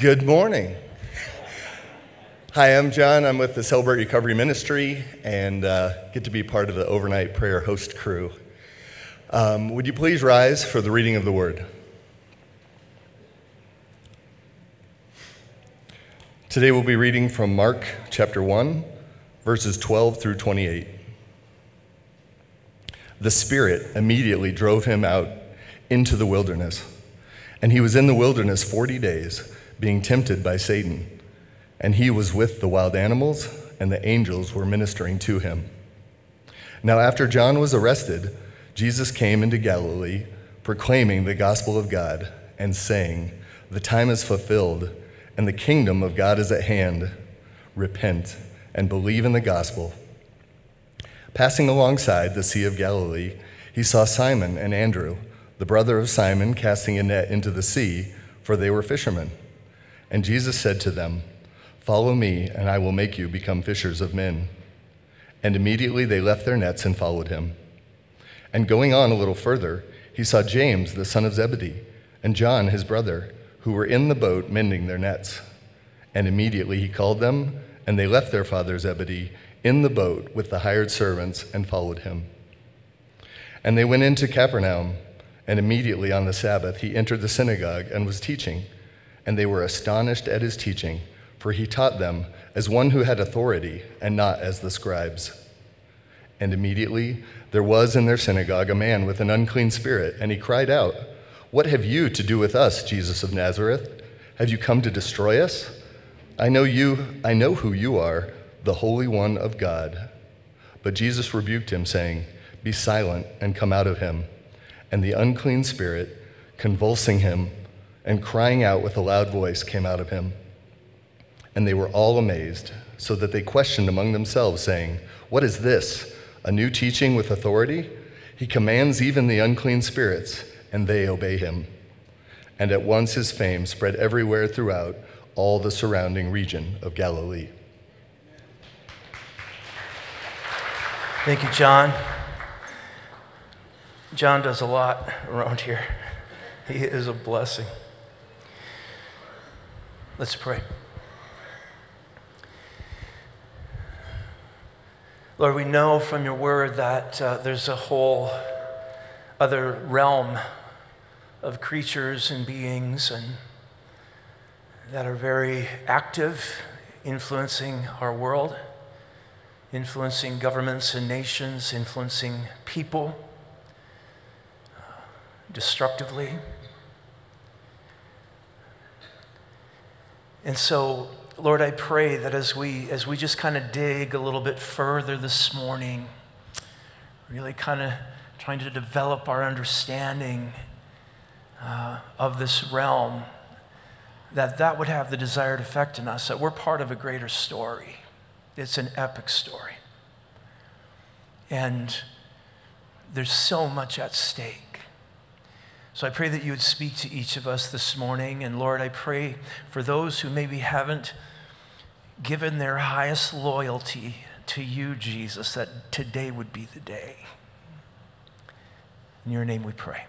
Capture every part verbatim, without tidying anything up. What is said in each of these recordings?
Good morning. Hi, I'm John. I'm with the Celebrate Recovery Ministry and uh, get to be part of the overnight prayer host crew. Um, would you please rise for the reading of the word? Today we'll be reading from Mark chapter one, verses twelve through twenty-eight. The Spirit immediately drove him out into the wilderness, and he was in the wilderness forty days, being tempted by Satan. And he was with the wild animals, and the angels were ministering to him. Now after John was arrested, Jesus came into Galilee, proclaiming the gospel of God, and saying, "The time is fulfilled, and the kingdom of God is at hand. Repent and believe in the gospel." Passing alongside the Sea of Galilee, he saw Simon and Andrew, the brother of Simon, casting a net into the sea, for they were fishermen. And Jesus said to them, "Follow me, and I will make you become fishers of men." And immediately they left their nets and followed him. And going on a little further, he saw James, the son of Zebedee, and John, his brother, who were in the boat mending their nets. And immediately he called them, and they left their father Zebedee in the boat with the hired servants and followed him. And they went into Capernaum, and immediately on the Sabbath he entered the synagogue and was teaching. And they were astonished at his teaching, for he taught them as one who had authority and not as the scribes. And immediately there was in their synagogue a man with an unclean spirit, and he cried out, "What have you to do with us, Jesus of Nazareth? Have you come to destroy us? I know you, I know who you are, the Holy One of God." But Jesus rebuked him, saying, "Be silent and come out of him." And the unclean spirit, convulsing him and crying out with a loud voice, came out of him. And they were all amazed, so that they questioned among themselves, saying, "What is this? A new teaching with authority? He commands even the unclean spirits, and they obey him." And at once his fame spread everywhere throughout all the surrounding region of Galilee. Thank you, John. John does a lot around here. He is a blessing. Let's pray. Lord, we know from your word that uh, there's a whole other realm of creatures and beings and that are very active, influencing our world, influencing governments and nations, influencing people uh, destructively. And so, Lord, I pray that as we as we just kind of dig a little bit further this morning, really kind of trying to develop our understanding uh, of this realm, that that would have the desired effect in us, that we're part of a greater story. It's an epic story. And there's so much at stake. So I pray that you would speak to each of us this morning. And Lord, I pray for those who maybe haven't given their highest loyalty to you, Jesus, that today would be the day. In your name we pray.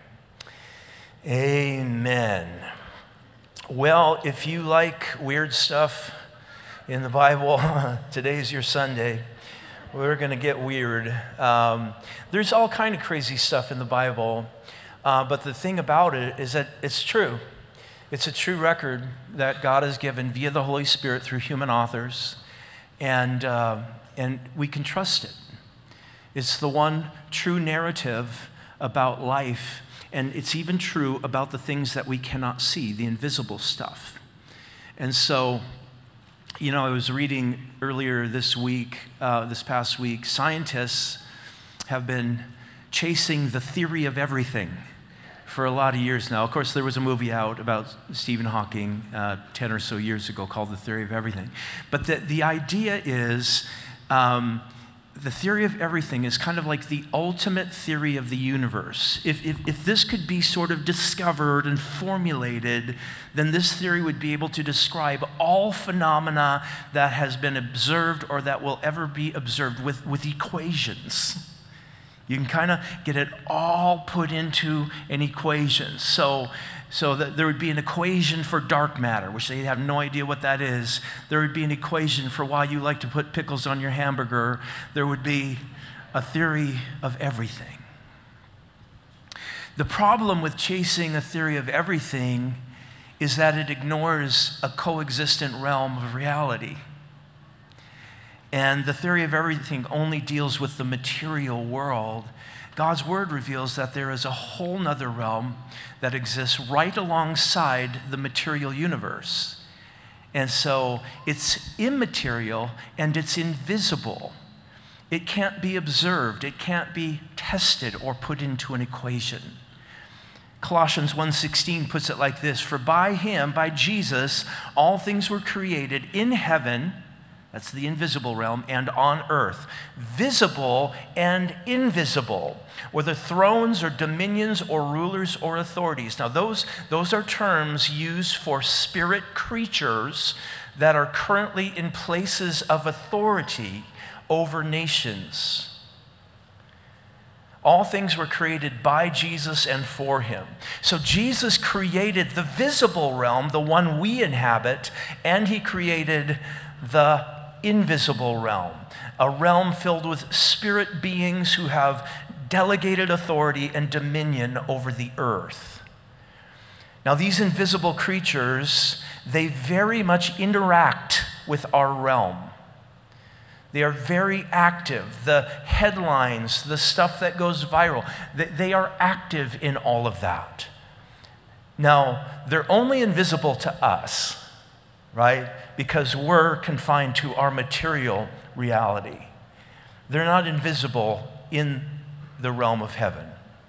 Amen. Well, if you like weird stuff in the Bible, today's your Sunday. We're going to get weird. Um, there's all kind of crazy stuff in the Bible. Uh, but the thing about it is that it's true. It's a true record that God has given via the Holy Spirit through human authors, and uh, and we can trust it. It's the one true narrative about life, and it's even true about the things that we cannot see, the invisible stuff. And so, you know, I was reading earlier this week, uh, this past week, scientists have been chasing the theory of everything for a lot of years now. Of course, there was a movie out about Stephen Hawking uh, ten or so years ago called The Theory of Everything. But the, the idea is, um, the theory of everything is kind of like the ultimate theory of the universe. If, if, if this could be sort of discovered and formulated, then this theory would be able to describe all phenomena that has been observed or that will ever be observed with, with equations. You can kind of get it all put into an equation. So So that there would be an equation for dark matter, which they have no idea what that is. There would be an equation for why you like to put pickles on your hamburger. There would be a theory of everything. The problem with chasing a theory of everything is that it ignores a coexistent realm of reality. And the theory of everything only deals with the material world. God's word reveals that there is a whole nother realm that exists right alongside the material universe. And so it's immaterial and it's invisible. It can't be observed. It can't be tested or put into an equation. Colossians one sixteen puts it like this: for by him, by Jesus, all things were created in heaven, that's the invisible realm, and on earth, visible and invisible, whether thrones or dominions or rulers or authorities. Now those, those are terms used for spirit creatures that are currently in places of authority over nations. All things were created by Jesus and for him. So Jesus created the visible realm, the one we inhabit, and he created the invisible realm, a realm filled with spirit beings who have delegated authority and dominion over the earth. Now, these invisible creatures, they very much interact with our realm. They are very active. The headlines, the stuff that goes viral, they are active in all of that. Now, they're only invisible to us, right? Because we're confined to our material reality. They're not invisible in the realm of heaven.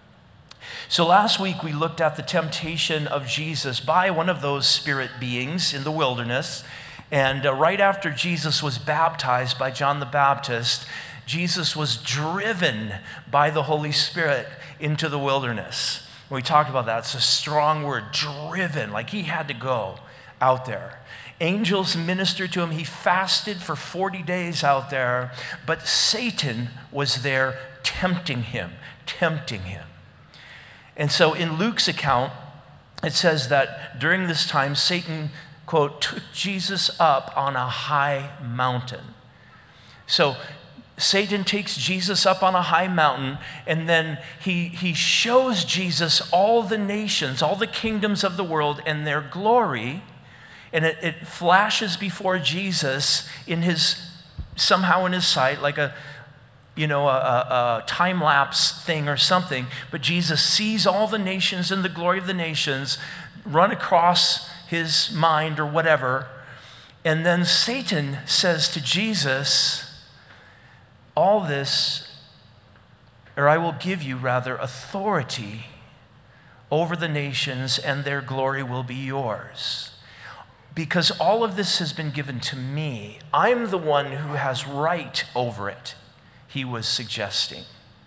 So last week we looked at the temptation of Jesus by one of those spirit beings in the wilderness. And uh, right after Jesus was baptized by John the Baptist, Jesus was driven by the Holy Spirit into the wilderness. We talked about that. It's a strong word, driven, like he had to go out there. Angels ministered to him. He fasted for forty days out there, but Satan was there tempting him, tempting him. And so in Luke's account, it says that during this time, Satan, quote, took Jesus up on a high mountain. So Satan takes Jesus up on a high mountain, and then he, he shows Jesus all the nations, all the kingdoms of the world and their glory, and it, it flashes before Jesus in his, somehow in his sight, like a, you know, a, a, a time-lapse thing or something, but Jesus sees all the nations and the glory of the nations run across his mind or whatever. And then Satan says to Jesus, all this, or I will give you rather authority over the nations, and their glory will be yours. Because all of this has been given to me. I'm the one who has right over it, he was suggesting.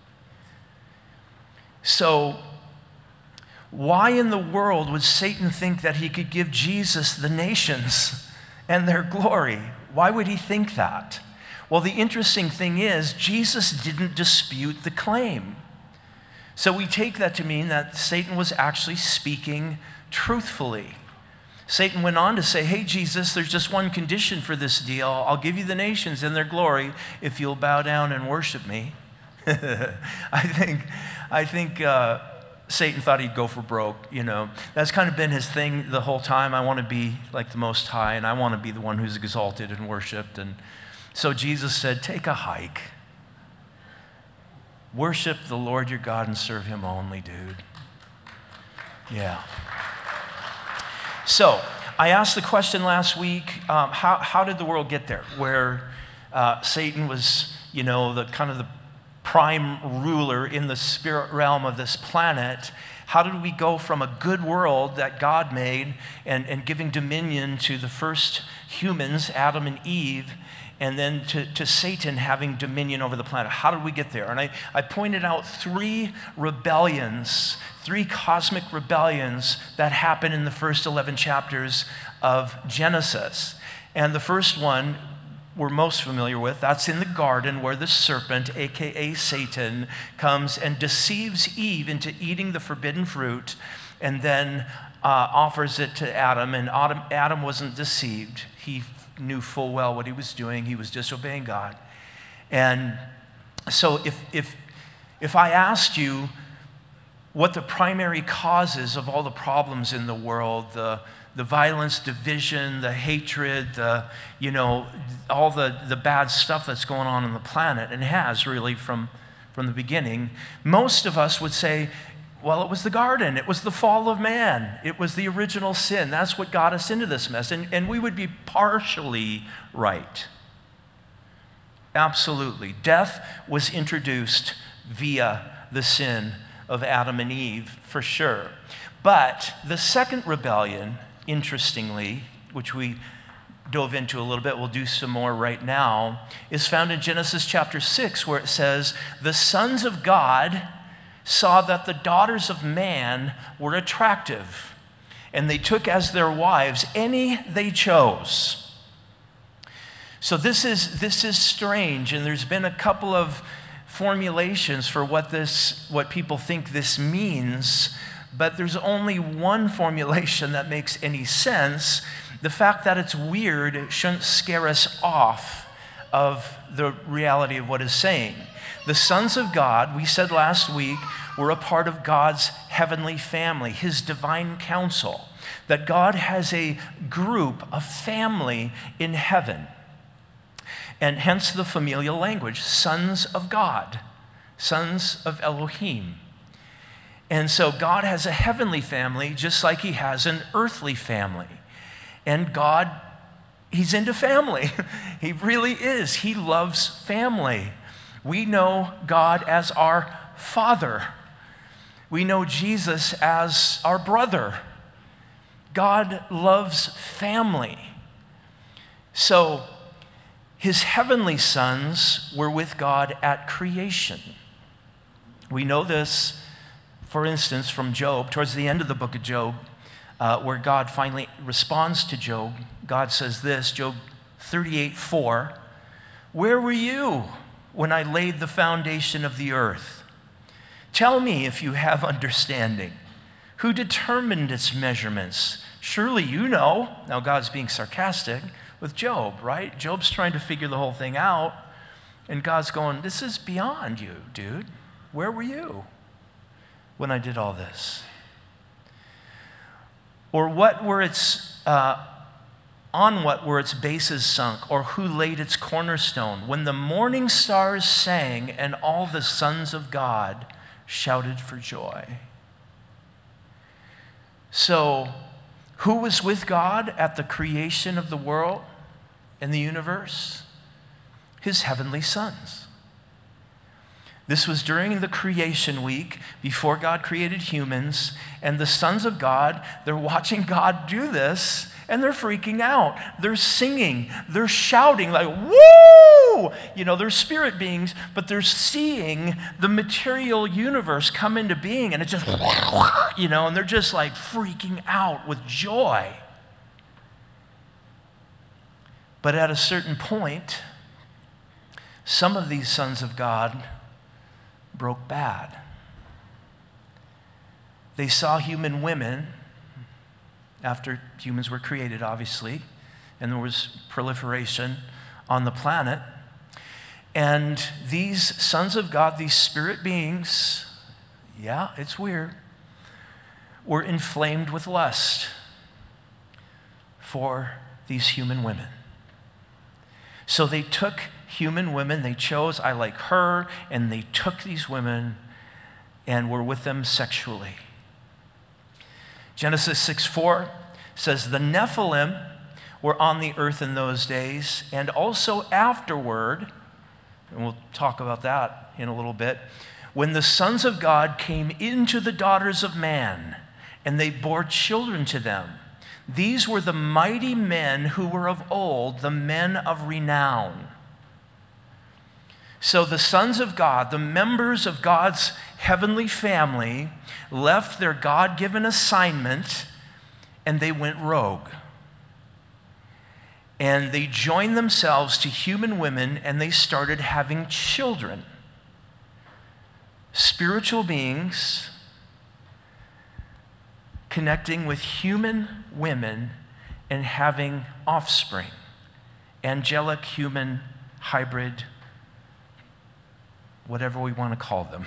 So, why in the world would Satan think that he could give Jesus the nations and their glory? Why would he think that? Well, the interesting thing is, Jesus didn't dispute the claim. So we take that to mean that Satan was actually speaking truthfully. Satan went on to say, hey, Jesus, there's just one condition for this deal. I'll give you the nations and their glory if you'll bow down and worship me. I think, I think, uh, Satan thought he'd go for broke, you know. That's kind of been his thing the whole time. I want to be like the Most High, and I want to be the one who's exalted and worshiped. And so Jesus said, take a hike. Worship the Lord your God and serve him only, dude. Yeah. So I asked the question last week, um, how, how did the world get there? Where uh, Satan was, you know, the kind of the prime ruler in the spirit realm of this planet. How did we go from a good world that God made and, and giving dominion to the first humans, Adam and Eve, and then to, to Satan having dominion over the planet? How did we get there? And I, I pointed out three rebellions, three cosmic rebellions that happened in the first eleven chapters of Genesis. And the first one we're most familiar with, that's in the garden where the serpent, A K A Satan, comes and deceives Eve into eating the forbidden fruit. and then uh, offers it to Adam, and Adam, Adam wasn't deceived. He knew full well what he was doing. He was disobeying God. And so if, if, if I asked you what the primary causes of all the problems in the world, the, the violence, division, the hatred, the, you know, all the, the bad stuff that's going on on the planet, and has really from, from the beginning, most of us would say, well, it was the garden. It was the fall of man. It was the original sin. That's what got us into this mess. And, and we would be partially right. Absolutely. Death was introduced via the sin of Adam and Eve, for sure. But the second rebellion, interestingly, which we dove into a little bit, we'll do some more right now, is found in Genesis chapter six, where it says, the sons of God saw that the daughters of man were attractive, and they took as their wives any they chose. So this is this is strange, and there's been a couple of formulations for what this what people think this means, but there's only one formulation that makes any sense. The fact that it's weird shouldn't scare us off of the reality of what it's saying. The sons of God, we said last week, were a part of God's heavenly family, his divine council, that God has a group, a family in heaven. And hence the familial language, sons of God, sons of Elohim. And so God has a heavenly family just like he has an earthly family. And God, he's into family. He really is. He loves family. We know God as our Father. We know Jesus as our brother. God loves family. So his heavenly sons were with God at creation. We know this, for instance, from Job, towards the end of the book of Job, uh, where God finally responds to Job. God says this, Job thirty-eight four, where were you when I laid the foundation of the earth? Tell me if you have understanding. Who determined its measurements? Surely you know. Now God's being sarcastic with Job, right? Job's trying to figure the whole thing out, and God's going, this is beyond you, dude. Where were you when I did all this? Or what were its, uh, on what were its bases sunk, or who laid its cornerstone? When the morning stars sang and all the sons of God shouted for joy. So, who was with God at the creation of the world and the universe? His heavenly sons. This was during the creation week, before God created humans, and the sons of God, they're watching God do this, and they're freaking out. They're singing, they're shouting like, woo! You know, they're spirit beings, but they're seeing the material universe come into being, and it just, you know, and they're just like freaking out with joy. But at a certain point, some of these sons of God broke bad. They saw human women, after humans were created, obviously, and there was proliferation on the planet. And these sons of God, these spirit beings, yeah, it's weird, were inflamed with lust for these human women. So they took human women, they chose, I like her, and they took these women and were with them sexually. Genesis six four says, the Nephilim were on the earth in those days, and also afterward, and we'll talk about that in a little bit, when the sons of God came into the daughters of man, and they bore children to them. These were the mighty men who were of old, the men of renown. So the sons of God, the members of God's heavenly family, left their God-given assignment and they went rogue. And they joined themselves to human women and they started having children. Spiritual beings connecting with human women and having offspring, angelic, human, hybrid, whatever we want to call them.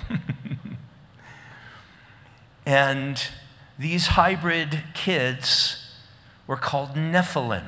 And these hybrid kids were called Nephilim.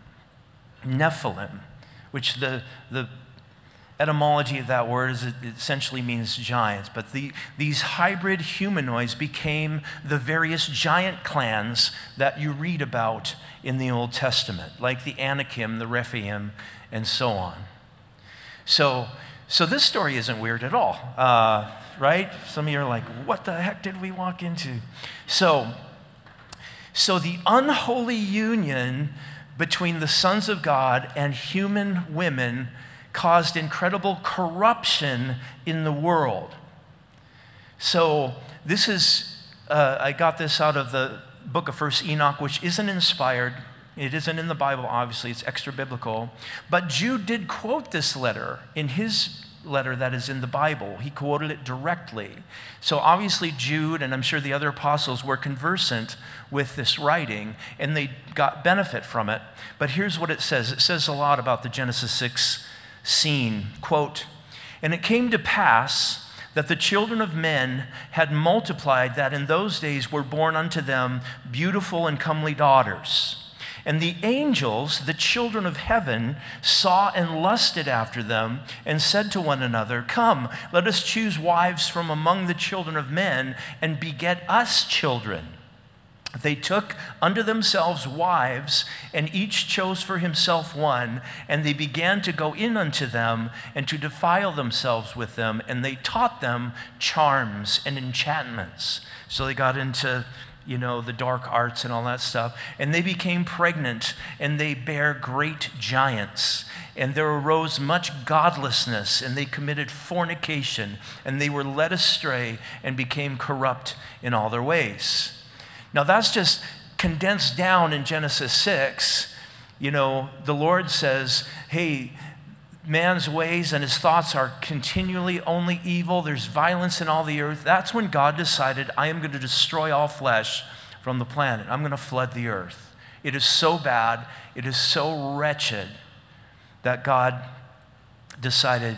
Nephilim, which the, the etymology of that word is it essentially means giants. But the, these hybrid humanoids became the various giant clans that you read about in the Old Testament, like the Anakim, the Rephaim, and so on. So, so this story isn't weird at all, uh, right? Some of you are like, what the heck did we walk into? So, so the unholy union between the sons of God and human women caused incredible corruption in the world. So this is, uh, I got this out of the book of First Enoch, which isn't inspired. It isn't in the Bible, obviously. It's extra biblical. But Jude did quote this letter in his letter that is in the Bible. He quoted it directly. So obviously Jude, and I'm sure the other apostles, were conversant with this writing, and they got benefit from it. But here's what it says. It says a lot about the Genesis six scene. Quote, "And it came to pass that the children of men had multiplied, that in those days were born unto them beautiful and comely daughters. And the angels, the children of heaven, saw and lusted after them, and said to one another, Come, let us choose wives from among the children of men, and beget us children. They took unto themselves wives, and each chose for himself one, and they began to go in unto them, and to defile themselves with them, and they taught them charms and enchantments." So they got into, you know, the dark arts and all that stuff. "And they became pregnant, and they bare great giants. And there arose much godlessness, and they committed fornication, and they were led astray, and became corrupt in all their ways." Now that's just condensed down in Genesis six. You know, the Lord says, hey, man's ways and his thoughts are continually only evil. There's violence in all the earth. That's when God decided, I am going to destroy all flesh from the planet. I'm going to flood the earth. It is so bad, it is so wretched that God decided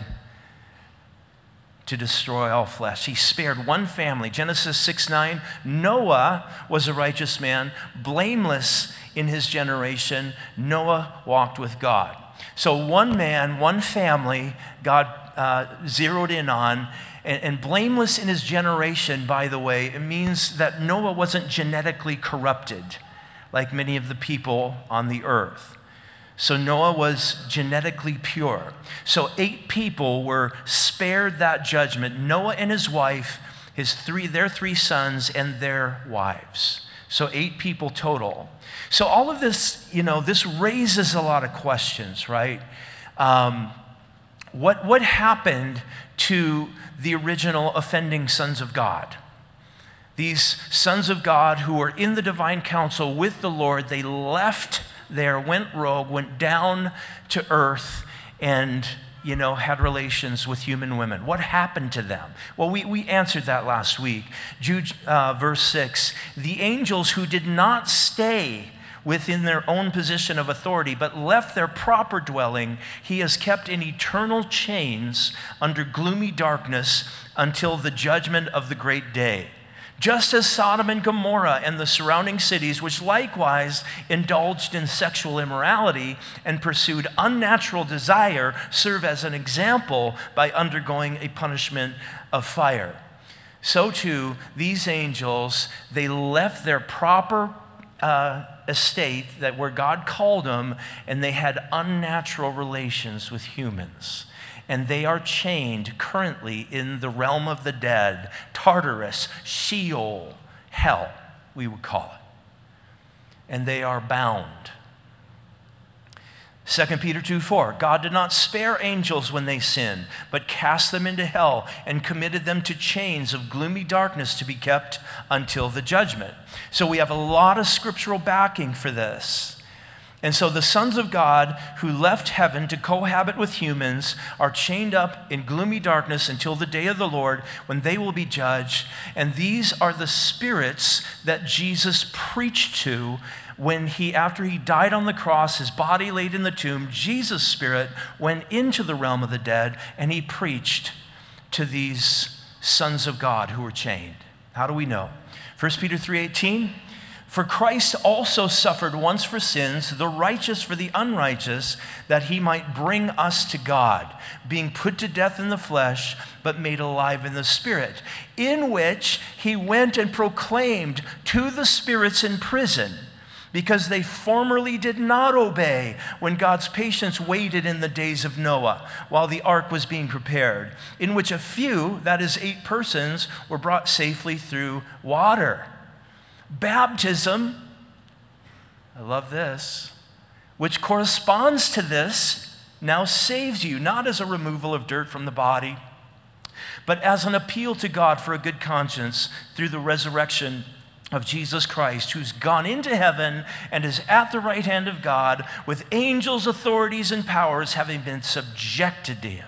to destroy all flesh. He spared one family. Genesis six nine, Noah was a righteous man, blameless in his generation. Noah walked with God. So one man, one family, God uh, zeroed in on, and, and blameless in his generation, by the way, it means that Noah wasn't genetically corrupted like many of the people on the earth. So Noah was genetically pure. So eight people were spared that judgment. Noah and his wife, his three, their three sons, and their wives. So eight people total. So all of this, you know, this raises a lot of questions, right? Um, what, what happened to the original offending sons of God? These sons of God who were in the divine council with the Lord, they left there, went rogue, went down to earth, and, you know, had relations with human women. What happened to them? Well, we, we answered that last week. Jude, uh, verse six, "The angels who did not stay within their own position of authority, but left their proper dwelling, he has kept in eternal chains under gloomy darkness until the judgment of the great day. Just as Sodom and Gomorrah and the surrounding cities, which likewise indulged in sexual immorality and pursued unnatural desire, serve as an example by undergoing a punishment of fire. So too, these angels, they left their proper uh, estate, that where God called them, and they had unnatural relations with humans. And they are chained currently in the realm of the dead, Tartarus, Sheol, hell, we would call it. And they are bound. Second Peter two four, God did not spare angels when they sinned, but cast them into hell and committed them to chains of gloomy darkness to be kept until the judgment. So we have a lot of scriptural backing for this. And so the sons of God who left heaven to cohabit with humans are chained up in gloomy darkness until the day of the Lord when they will be judged. And these are the spirits that Jesus preached to when he, after he died on the cross, his body laid in the tomb, Jesus' spirit went into the realm of the dead and he preached to these sons of God who were chained. How do we know? First Peter three eighteen. For Christ also suffered once for sins, the righteous for the unrighteous, that he might bring us to God, being put to death in the flesh, but made alive in the spirit, in which he went and proclaimed to the spirits in prison, because they formerly did not obey when God's patience waited in the days of Noah, while the ark was being prepared, in which a few, that is eight persons, were brought safely through water. Baptism, I love this, which corresponds to this, now saves you, not as a removal of dirt from the body, but as an appeal to God for a good conscience through the resurrection of Jesus Christ, who's gone into heaven and is at the right hand of God with angels, authorities, and powers having been subjected to him.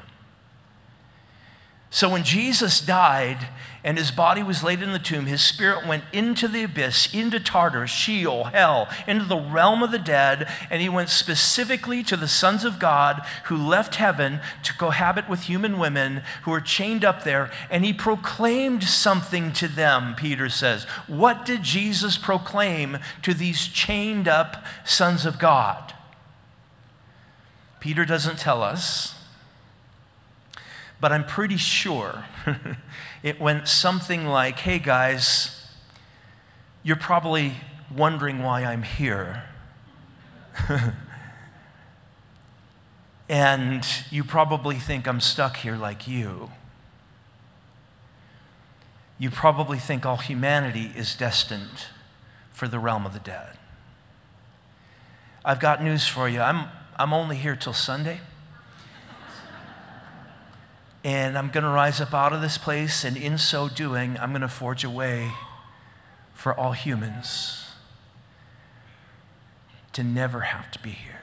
So when Jesus died and his body was laid in the tomb, his spirit went into the abyss, into Tartarus, Sheol, hell, into the realm of the dead, and he went specifically to the sons of God who left heaven to cohabit with human women who were chained up there, and he proclaimed something to them, Peter says. What did Jesus proclaim to these chained up sons of God? Peter doesn't tell us. But I'm pretty sure it went something like, hey guys, you're probably wondering why I'm here. And you probably think I'm stuck here like you. You probably think all humanity is destined for the realm of the dead. I've got news for you. I'm, I'm only here till Sunday. And I'm going to rise up out of this place, and in so doing, I'm going to forge a way for all humans to never have to be here.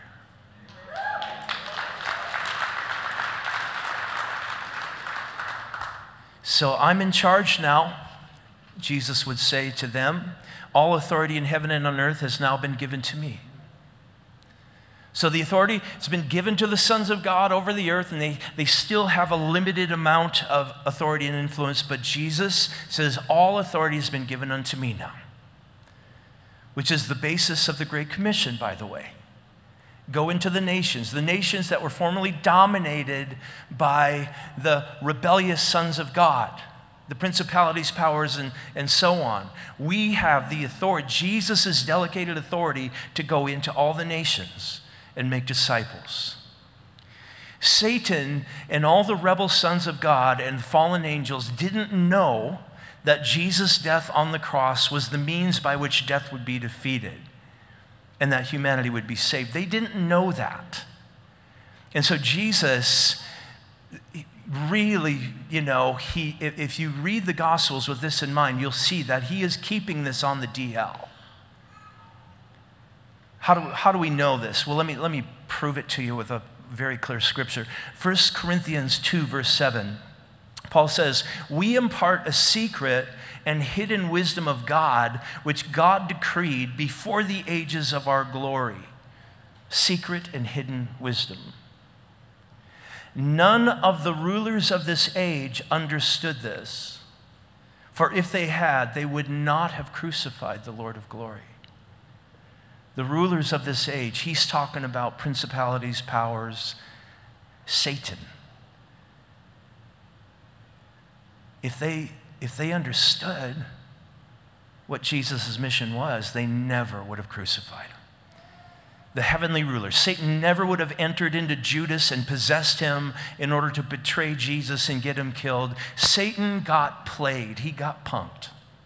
So I'm in charge now, Jesus would say to them. All authority in heaven and on earth has now been given to me. So the authority has been given to the sons of God over the earth, and they, they still have a limited amount of authority and influence, but Jesus says, all authority has been given unto me now, which is the basis of the Great Commission, by the way. Go into the nations, the nations that were formerly dominated by the rebellious sons of God, the principalities, powers, and, and so on. We have the authority, Jesus' delegated authority, to go into all the nations and make disciples. Satan and all the rebel sons of God and fallen angels didn't know that Jesus' death on the cross was the means by which death would be defeated and that humanity would be saved. They didn't know that. And so Jesus really, you know, he, if you read the Gospels with this in mind, you'll see that he is keeping this on the D L. How do, how do we know this? Well, let me, let me prove it to you with a very clear scripture. First Corinthians two, verse seven. Paul says, we impart a secret and hidden wisdom of God, which God decreed before the ages of our glory. Secret and hidden wisdom. None of the rulers of this age understood this, for if they had, they would not have crucified the Lord of glory. The rulers of this age, he's talking about principalities, powers, Satan. If they, if they understood what Jesus' mission was, they never would have crucified him. The heavenly ruler, Satan never would have entered into Judas and possessed him in order to betray Jesus and get him killed. Satan got played. He got punked.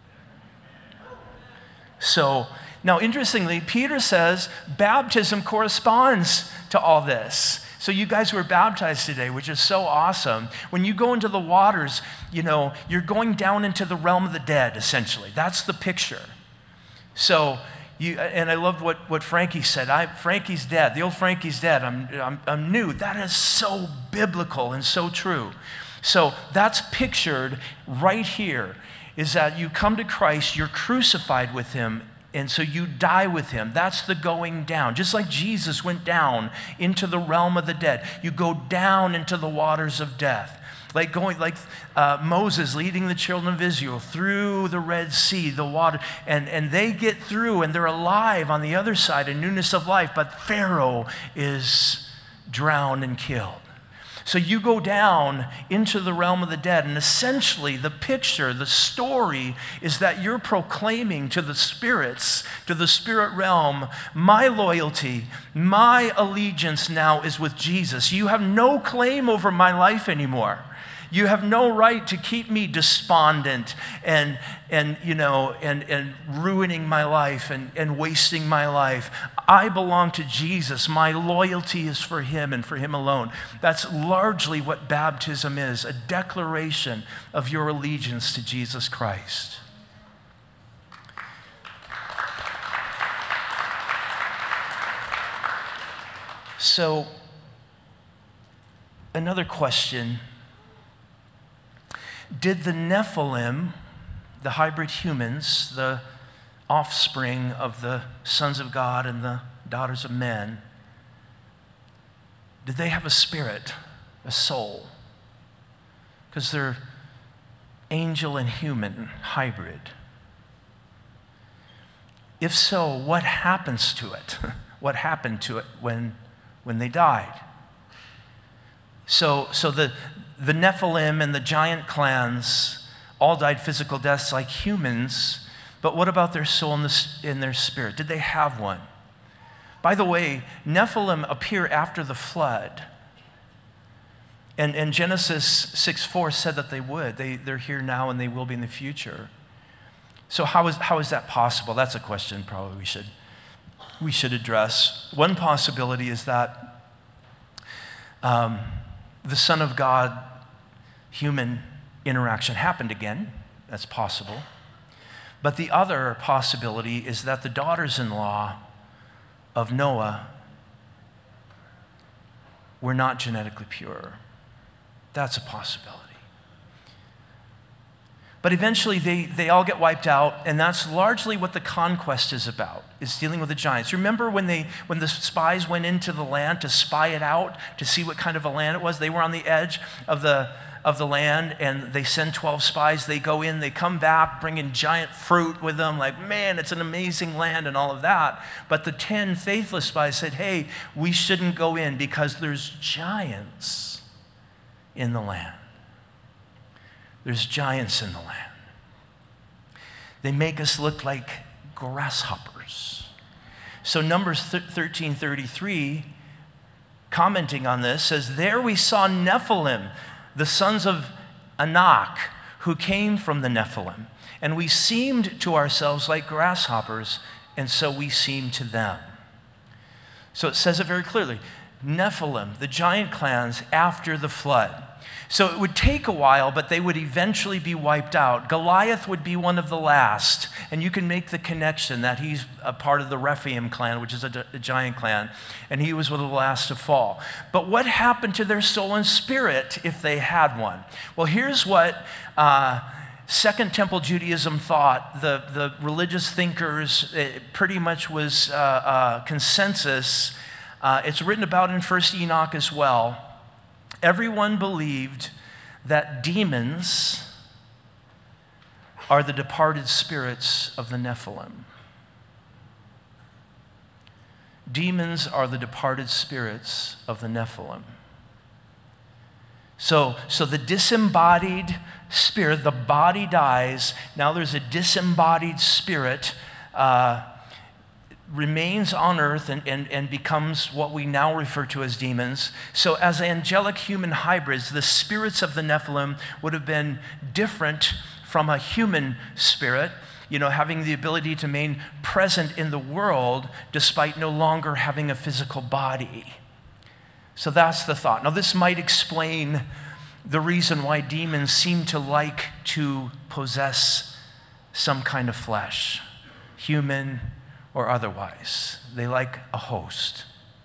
So, now, interestingly, Peter says baptism corresponds to all this. So you guys were baptized today, which is so awesome. When you go into the waters, you know, you're going down into the realm of the dead, essentially. That's the picture. So You, and I love what, what Frankie said. I, Frankie's dead. The old Frankie's dead. I'm, I'm, I'm new. That is so biblical and so true. So that's pictured right here, is that you come to Christ, you're crucified with him, and so you die with him. That's the going down. Just like Jesus went down into the realm of the dead, you go down into the waters of death. Like going, like uh, Moses leading the children of Israel through the Red Sea, the water, and, and they get through and they're alive on the other side in newness of life, but Pharaoh is drowned and killed. So you go down into the realm of the dead, and essentially the picture, the story is that you're proclaiming to the spirits, to the spirit realm, my loyalty, my allegiance now is with Jesus. You have no claim over my life anymore. You have no right to keep me despondent and, and you know, and, and ruining my life and, and wasting my life. I belong to Jesus. My loyalty is for him and for him alone. That's largely what baptism is, a declaration of your allegiance to Jesus Christ. So, another question. Did the Nephilim, the hybrid humans, the offspring of the sons of God and the daughters of men, did they have a spirit, a soul? Because they're angel and human hybrid. If so, what happens to it? What happened to it when, when they died? So, so the, the Nephilim and the giant clans all died physical deaths like humans, but what about their soul and, the, and their spirit? Did they have one? By the way, Nephilim appear after the flood. And, and Genesis six four said that they would. They, they're here now and they will be in the future. So how is, how is that possible? That's a question probably we should, we should address. One possibility is that um, the Son of God human interaction happened again. That's possible. But the other possibility is that the daughters-in-law of Noah were not genetically pure. That's a possibility. But eventually they, they all get wiped out, and that's largely what the conquest is about, is dealing with the giants. Remember when they when the spies went into the land to spy it out, to see what kind of a land it was? They were on the edge of the of the land, and they send twelve spies. They go in, they come back, bringing giant fruit with them, like, man, it's an amazing land and all of that. But the ten faithless spies said, hey, we shouldn't go in because there's giants in the land. There's giants in the land. They make us look like grasshoppers. So Numbers thirteen thirty-three, commenting on this, says, there we saw Nephilim, the sons of Anak, who came from the Nephilim. And we seemed to ourselves like grasshoppers, and so we seemed to them. So it says it very clearly. Nephilim, the giant clans after the flood. So it would take a while, but they would eventually be wiped out. Goliath would be one of the last, and you can make the connection that he's a part of the Rephaim clan, which is a, a giant clan, and he was one of the last to fall. But what happened to their soul and spirit if they had one? Well, here's what uh, Second Temple Judaism thought. The, the religious thinkers, it pretty much was uh, uh, consensus. Uh, it's written about in First Enoch as well. Everyone believed that demons are the departed spirits of the Nephilim. Demons are the departed spirits of the Nephilim. So, so the disembodied spirit, the body dies, now there's a disembodied spirit, uh, remains on earth and, and, and becomes what we now refer to as demons. So as angelic human hybrids, the spirits of the Nephilim would have been different from a human spirit, you know, having the ability to remain present in the world despite no longer having a physical body. So that's the thought. Now this might explain the reason why demons seem to like to possess some kind of flesh, human or otherwise. They like a host.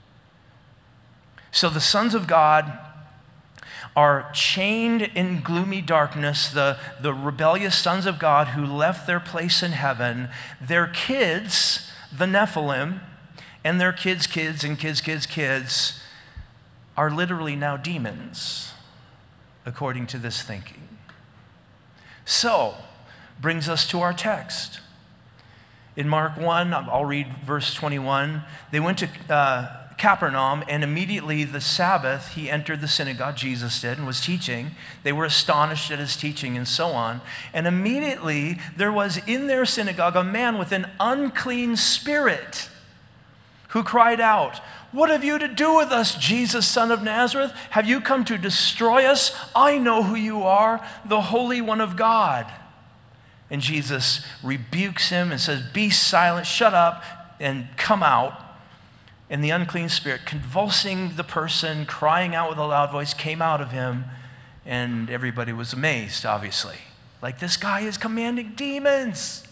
So the sons of God are chained in gloomy darkness, the, the rebellious sons of God who left their place in heaven. Their kids, the Nephilim, and their kids' kids and kids' kids' kids are literally now demons, according to this thinking. So, brings us to our text. In Mark one, I'll read verse twenty-one. They went to uh, Capernaum, and immediately the Sabbath, he entered the synagogue, Jesus did, and was teaching. They were astonished at his teaching and so on. And immediately there was in their synagogue a man with an unclean spirit who cried out, "What have you to do with us, Jesus, son of Nazareth? Have you come to destroy us? I know who you are, the Holy One of God." And Jesus rebukes him and says, "Be silent, shut up, and come out." And the unclean spirit, convulsing the person, crying out with a loud voice, came out of him. And everybody was amazed, obviously. Like, this guy is commanding demons.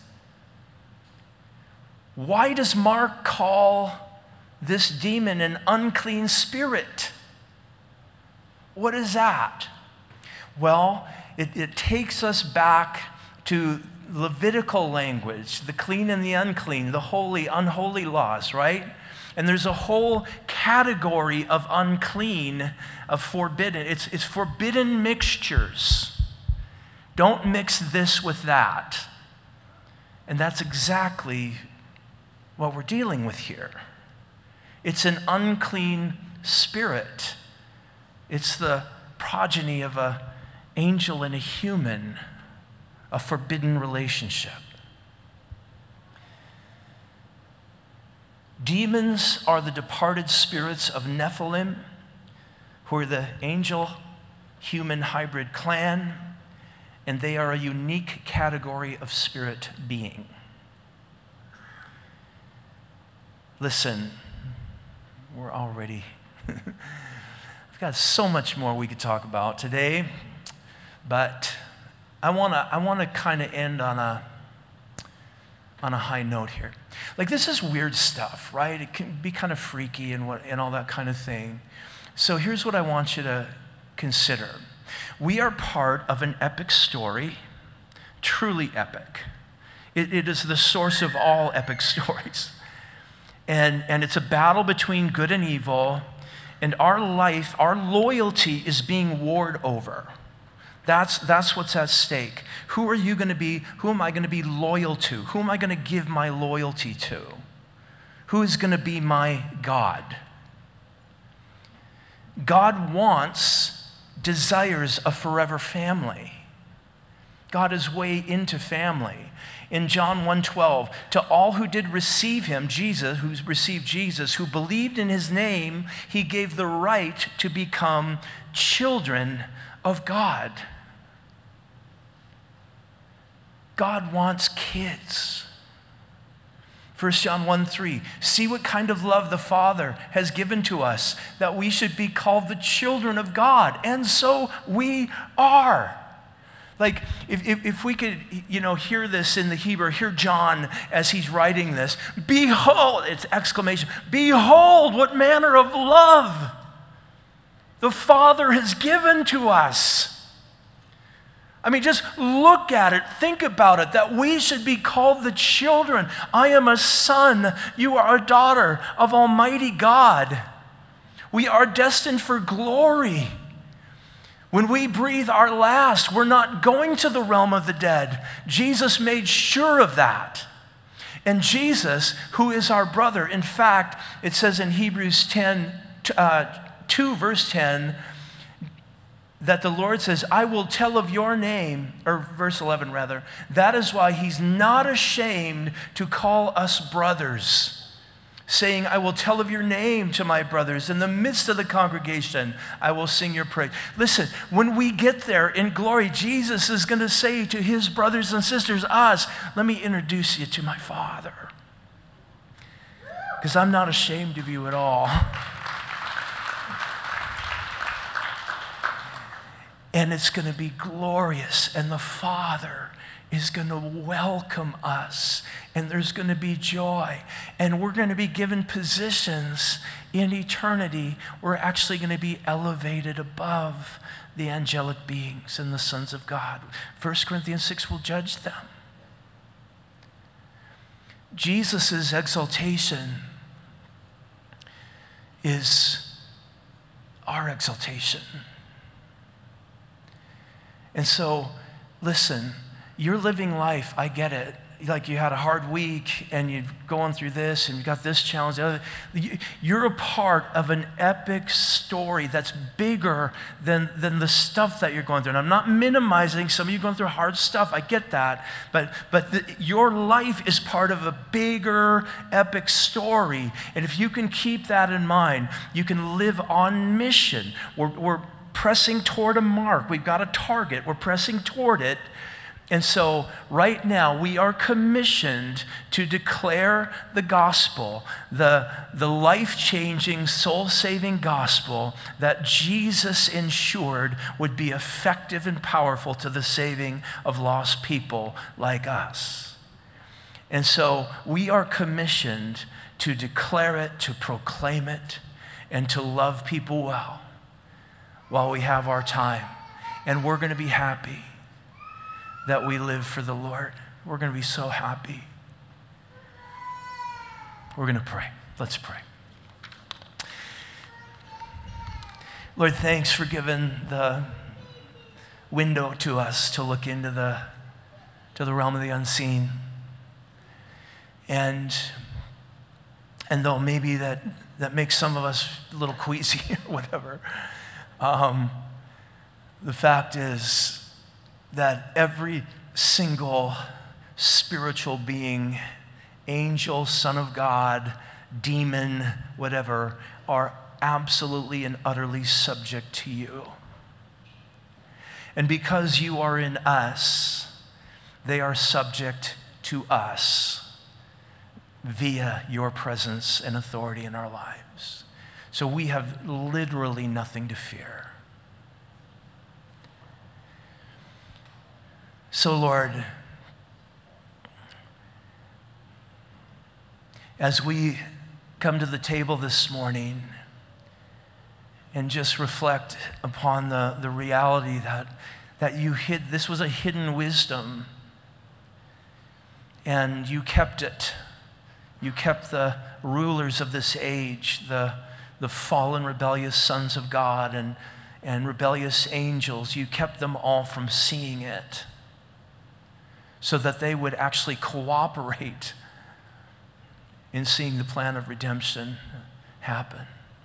Why does Mark call this demon an unclean spirit? What is that? Well, it, it takes us back to Levitical language, the clean and the unclean, the holy, unholy laws, right? And there's a whole category of unclean, of forbidden. It's, it's forbidden mixtures. Don't mix this with that. And that's exactly what we're dealing with here. It's an unclean spirit. It's the progeny of an angel and a human, a forbidden relationship. Demons are the departed spirits of Nephilim, who are the angel-human hybrid clan, and they are a unique category of spirit being. Listen, we're already, we've got so much more we could talk about today, but I want to I want to kind of end on a on a high note here. Like, this is weird stuff, right? It can be kind of freaky and what and all that kind of thing. So here's what I want you to consider. We are part of an epic story, truly epic. It, it is the source of all epic stories. And, and it's a battle between good and evil, and our life, our loyalty is being warred over. That's, that's what's at stake. Who are you going to be? Who am I going to be loyal to? Who am I going to give my loyalty to? Who is going to be my God? God wants, desires a forever family. God is way into family. In John one twelve, to all who did receive him, Jesus, who received Jesus, who believed in his name, he gave the right to become children of God. God wants kids. First John one three, see what kind of love the Father has given to us, that we should be called the children of God. And so we are. Like, if, if, if we could, you know, hear this in the Hebrew, hear John as he's writing this, behold, it's exclamation, behold, what manner of love the Father has given to us. I mean, just look at it, think about it, that we should be called the children. I am a son, you are a daughter of Almighty God. We are destined for glory. When we breathe our last, we're not going to the realm of the dead. Jesus made sure of that. And Jesus, who is our brother, in fact, it says in Hebrews ten, uh, two, verse ten, that the Lord says, I will tell of your name, or verse eleven rather, that is why he's not ashamed to call us brothers, saying, I will tell of your name to my brothers. In the midst of the congregation, I will sing your praise. Listen, when we get there in glory, Jesus is going to say to his brothers and sisters, us, let me introduce you to my Father. Because I'm not ashamed of you at all. And it's going to be glorious. And the Father is going to welcome us, and there's going to be joy, and we're going to be given positions in eternity. We're actually going to be elevated above the angelic beings and the sons of God. First Corinthians six will judge them. Jesus' exaltation is our exaltation. And so, listen, you're living life, I get it. Like you had a hard week and you're going through this and you got this challenge. the other- You're a part of an epic story that's bigger than, than the stuff that you're going through. And I'm not minimizing some of you going through hard stuff. I get that. But, but the, your life is part of a bigger epic story. And if you can keep that in mind, you can live on mission. We're, we're pressing toward a mark. We've got a target. We're pressing toward it. And so right now we are commissioned to declare the gospel, the, the life-changing, soul-saving gospel that Jesus ensured would be effective and powerful to the saving of lost people like us. And so we are commissioned to declare it, to proclaim it, and to love people well while we have our time. And we're going to be happy that we live for the Lord. We're going to be so happy. We're going to pray. Let's pray. Lord, thanks for giving the window to us to look into the, to the realm of the unseen. And, and though maybe that, that makes some of us a little queasy or whatever, um, the fact is that every single spiritual being, angel, son of God, demon, whatever, are absolutely and utterly subject to you. And because you are in us, they are subject to us via your presence and authority in our lives. So we have literally nothing to fear. So, Lord, as we come to the table this morning and just reflect upon the, the reality that, that you hid, this was a hidden wisdom, and you kept it. You kept the rulers of this age, the, the fallen rebellious sons of God and, and rebellious angels, you kept them all from seeing it, so that they would actually cooperate in seeing the plan of redemption happen.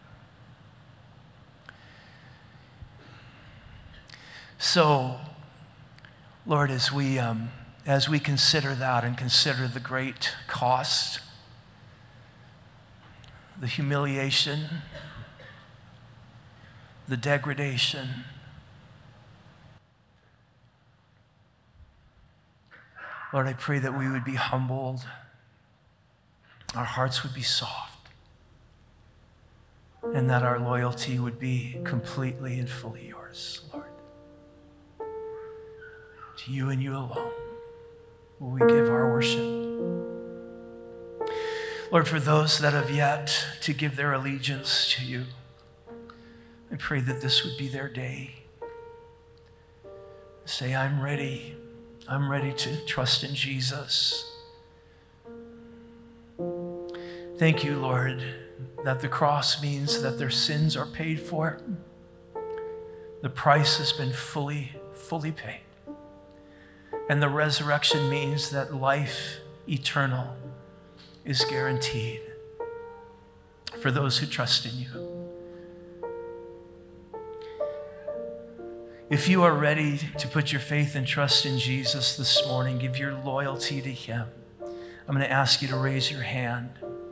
So, Lord, as we, um, as we consider that and consider the great cost, the humiliation, the degradation, Lord, I pray that we would be humbled, our hearts would be soft, and that our loyalty would be completely and fully yours, Lord. To you and you alone will we give our worship. Lord, for those that have yet to give their allegiance to you, I pray that this would be their day. Say, I'm ready. I'm ready to trust in Jesus. Thank you, Lord, that the cross means that their sins are paid for. The price has been fully, fully paid. And the resurrection means that life eternal is guaranteed for those who trust in you. If you are ready to put your faith and trust in Jesus this morning, give your loyalty to him, I'm going to ask you to raise your hand.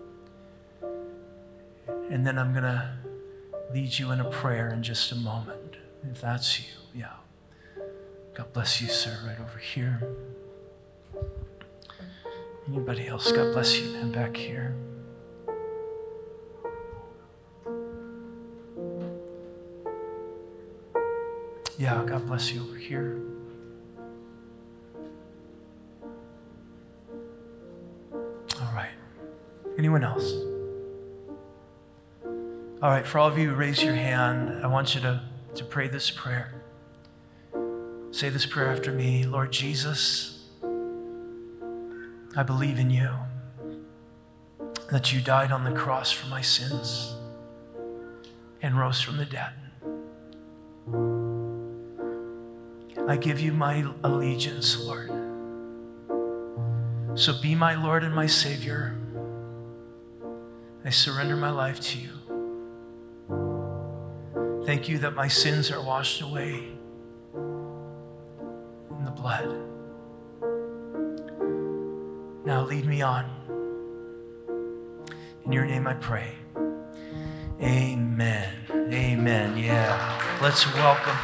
And then I'm going to lead you in a prayer in just a moment. If that's you, yeah. God bless you, sir, right over here. Anybody else? God bless you, man, back here. Yeah, God bless you over here. Anyone else? All right, for all of you who raise your hand, I want you to, to pray this prayer. Say this prayer after me. Lord Jesus, I believe in you, that you died on the cross for my sins and rose from the dead. I give you my allegiance, Lord. So be my Lord and my Savior. I surrender my life to you. Thank you that my sins are washed away in the blood. Now lead me on. In your name I pray. Amen. Amen. Yeah. Let's welcome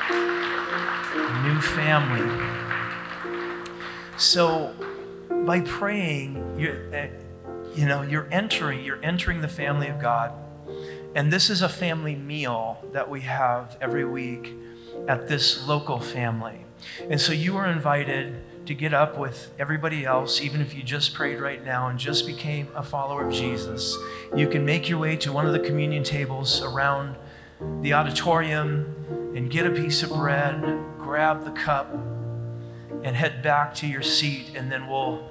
a new family. So by praying, you're, you know, you're entering, you're entering the family of God. And this is a family meal that we have every week at this local family. And so you are invited to get up with everybody else, even if you just prayed right now and just became a follower of Jesus. You can make your way to one of the communion tables around the auditorium and get a piece of bread, grab the cup, and head back to your seat, and then we'll,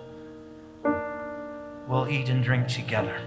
we'll eat and drink together.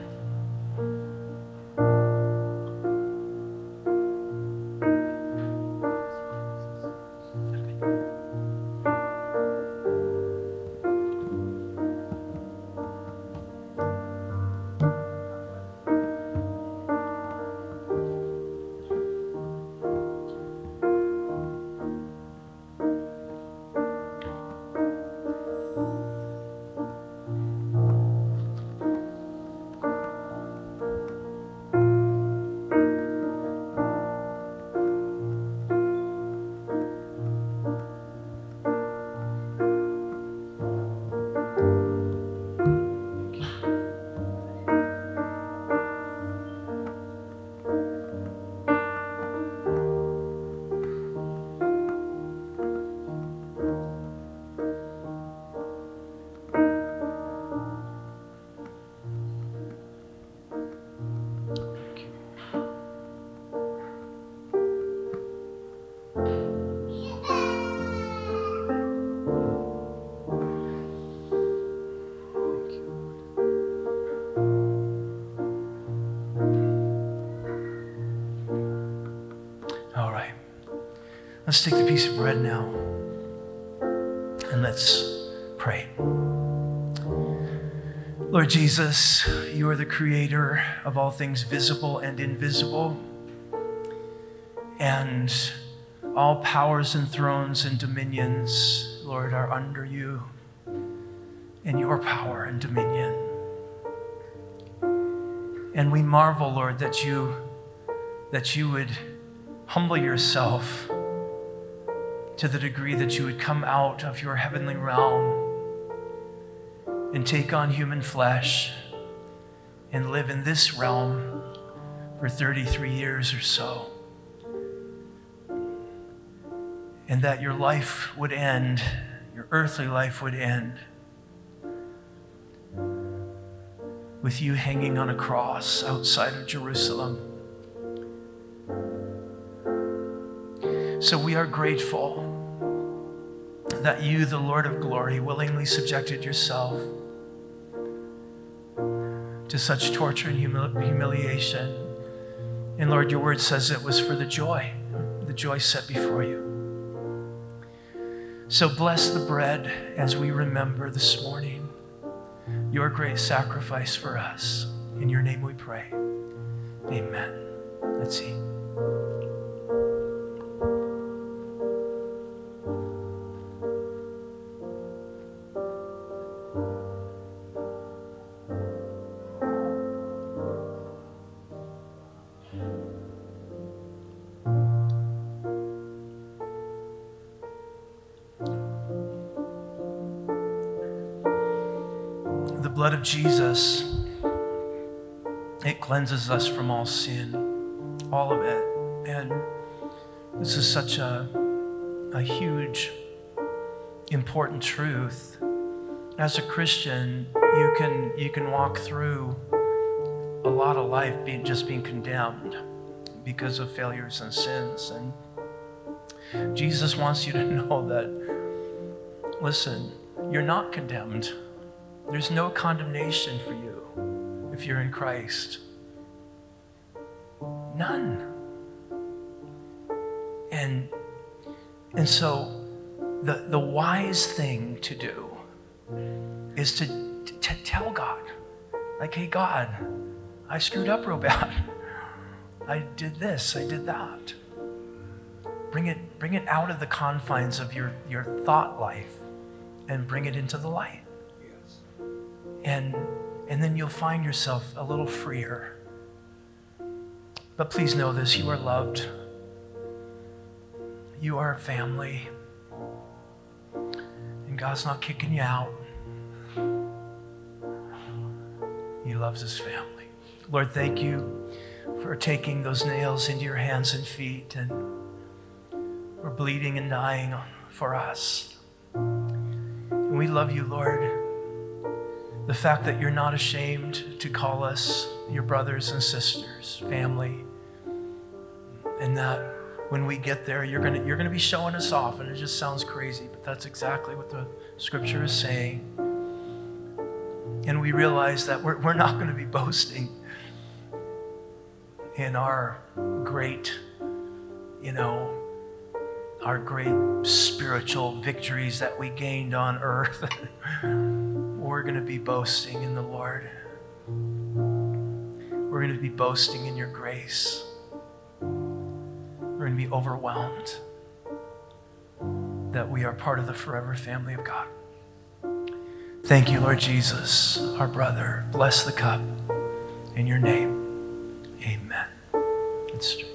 Let's take the piece of bread now and let's pray. Lord Jesus, you are the creator of all things visible and invisible, and all powers and thrones and dominions, Lord, are under you and your power and dominion. And we marvel, Lord, that you, that you would humble yourself to the degree that you would come out of your heavenly realm and take on human flesh and live in this realm for thirty-three years or so. And that your life would end, your earthly life would end with you hanging on a cross outside of Jerusalem. So we are grateful that you, the Lord of glory, willingly subjected yourself to such torture and humili- humiliation. And Lord, your word says it was for the joy, the joy set before you. So bless the bread as we remember this morning your great sacrifice for us. In your name we pray. Amen. Let's eat. The blood of Jesus, it cleanses us from all sin, all of it. And this is such a, a huge, important truth. As a Christian, you can, you can walk through a lot of life being just being condemned because of failures and sins. And Jesus wants you to know that, listen, you're not condemned. There's no condemnation for you if you're in Christ. None. And, and so the, the wise thing to do is to, to tell God, like, hey, God, I screwed up real bad. I did this, I did that. Bring it, bring it out of the confines of your, your thought life and bring it into the light. Yes. And, and then you'll find yourself a little freer. But please know this, you are loved. You are a family. And God's not kicking you out. He loves his family. Lord, thank you for taking those nails into your hands and feet and for bleeding and dying for us. And we love you, Lord. The fact that you're not ashamed to call us your brothers and sisters, family, and that when we get there, you're gonna, you're gonna be showing us off, and it just sounds crazy, but that's exactly what the scripture is saying. And we realize that we're, we're not gonna be boasting in our great, you know, our great spiritual victories that we gained on earth. We're gonna be boasting in the Lord. We're gonna be boasting in your grace. We're gonna be overwhelmed that we are part of the forever family of God. Thank you, Lord Jesus, our brother. Bless the cup in your name. Amen. It's true.